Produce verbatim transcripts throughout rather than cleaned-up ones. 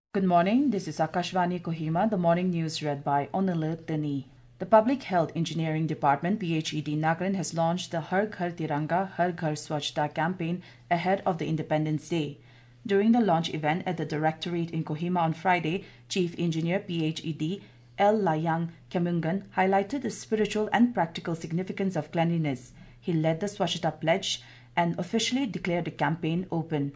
Good morning, this is Akashvani Kohima, the morning news read by Onil Tani. The Public Health Engineering Department P H E D Nagaland has launched the Har Ghar Tiranga Har Ghar Swachhta campaign ahead of the Independence Day. During the launch event at the Directorate in Kohima on Friday, Chief Engineer P H E D L. Layang Kemungan highlighted the spiritual and practical significance of cleanliness. He led the Swachhta pledge and officially declared the campaign open.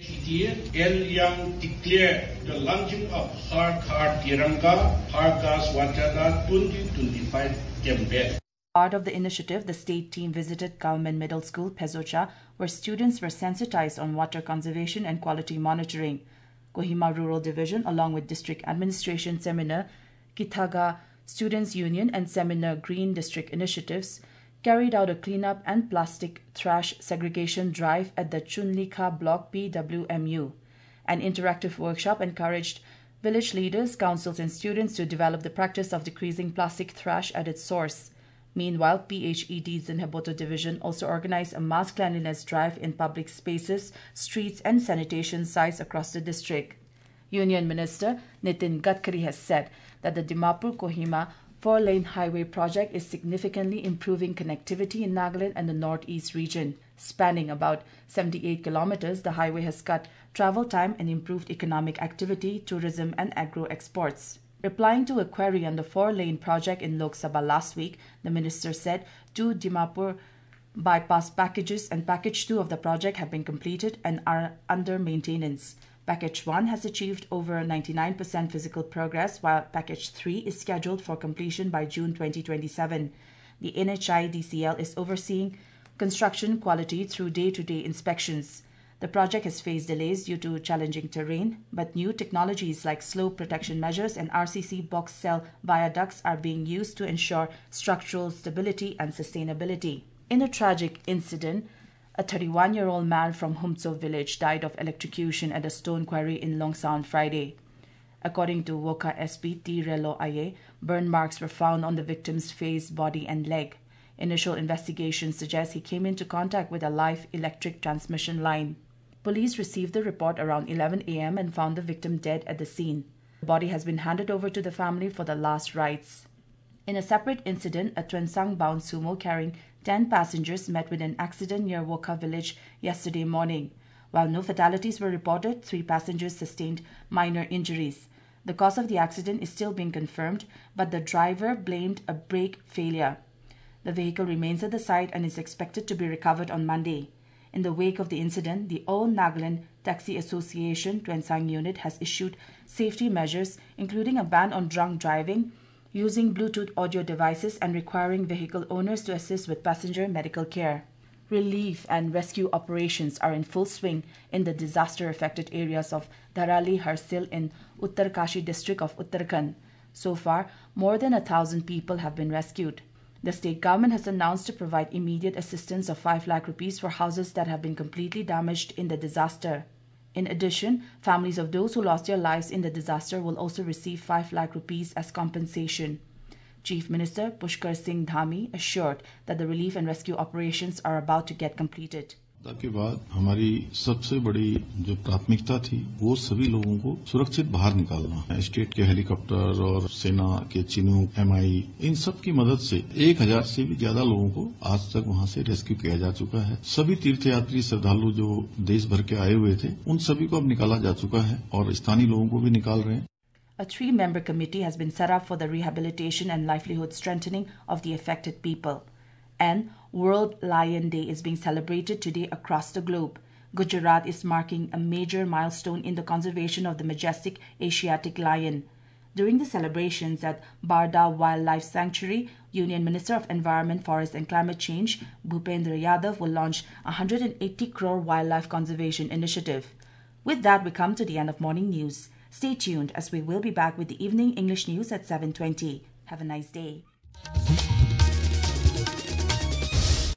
L. Young declared the launching of Har Ghar Tiranga Har Ghar Swachhta twenty twenty-five campaign. Part of the initiative, the state team visited Kalman Middle School, Pezocha, where students were sensitized on water conservation and quality monitoring. Kohima Rural Division, along with District Administration Seminar, Kithaga Students Union and Seminar Green District Initiatives, carried out a cleanup and plastic trash segregation drive at the Chunlikha Block P W M U. An interactive workshop encouraged village leaders, councils and students to develop the practice of decreasing plastic trash at its source. Meanwhile, P H E D's Zinhaboto Division also organized a mass cleanliness drive in public spaces, streets and sanitation sites across the district. Union Minister Nitin Gadkari has said that the Dimapur-Kohima four-lane highway project is significantly improving connectivity in Nagaland and the northeast region. Spanning about seventy-eight kilometers, the highway has cut travel time and improved economic activity, tourism and agro-exports. Replying to a query on the four-lane project in Lok Sabha last week, the minister said two Dimapur bypass packages and package two of the project have been completed and are under maintenance. Package one has achieved over ninety-nine percent physical progress, while Package three is scheduled for completion by June twenty twenty-seven. The N H I D C L is overseeing construction quality through day-to-day inspections. The project has faced delays due to challenging terrain, but new technologies like slope protection measures and R C C box cell viaducts are being used to ensure structural stability and sustainability. In a tragic incident, a thirty-one-year-old man from Humtso village died of electrocution at a stone quarry in Longsa on Friday. According to Woka S P T Relo Aye, burn marks were found on the victim's face, body and leg. Initial investigations suggest he came into contact with a live electric transmission line. Police received the report around eleven a m and found the victim dead at the scene. The body has been handed over to the family for the last rites. In a separate incident, a Tuensang-bound sumo carrying ten passengers met with an accident near Woka village yesterday morning. While no fatalities were reported, three passengers sustained minor injuries. The cause of the accident is still being confirmed, but the driver blamed a brake failure. The vehicle remains at the site and is expected to be recovered on Monday. In the wake of the incident, the All Nagaland Taxi Association Tuensang unit has issued safety measures, including a ban on drunk driving, using Bluetooth audio devices and requiring vehicle owners to assist with passenger medical care. Relief and rescue operations are in full swing in the disaster-affected areas of Dharali Harsil in Uttarkashi district of Uttarakhand. So far, more than a thousand people have been rescued. The state government has announced to provide immediate assistance of five lakh rupees for houses that have been completely damaged in the disaster. In addition, families of those who lost their lives in the disaster will also receive five lakh rupees as compensation. Chief Minister Pushkar Singh Dhami assured that the relief and rescue operations are about to get completed. के बाद हमारी सबसे बड़ी जो प्राथमिकता थी वो सभी लोगों को सुरक्षित बाहर निकालना। स्टेट के हेलीकॉप्टर और सेना के चिनूक, एमआई इन सब की मदद से एक हजार से भी ज्यादा लोगों को आज तक वहां से रेस्क्यू किया जा चुका है। सभी तीर्थयात्री श्रद्धालु जो देश भर के आए हुए थे उन सभी को अब निकाला जा चुका है और स्थानीय लोगों को भी निकाल रहे हैं। A three-member committee has been set up for the rehabilitation and livelihood strengthening of the affected people. And World Lion Day is being celebrated today across the globe. Gujarat is marking a major milestone in the conservation of the majestic Asiatic lion. During the celebrations at Barda Wildlife Sanctuary, Union Minister of Environment, Forest and Climate Change, Bhupendra Yadav, will launch a one hundred eighty crore wildlife conservation initiative. With that, we come to the end of morning news. Stay tuned as we will be back with the evening English news at seven twenty. Have a nice day.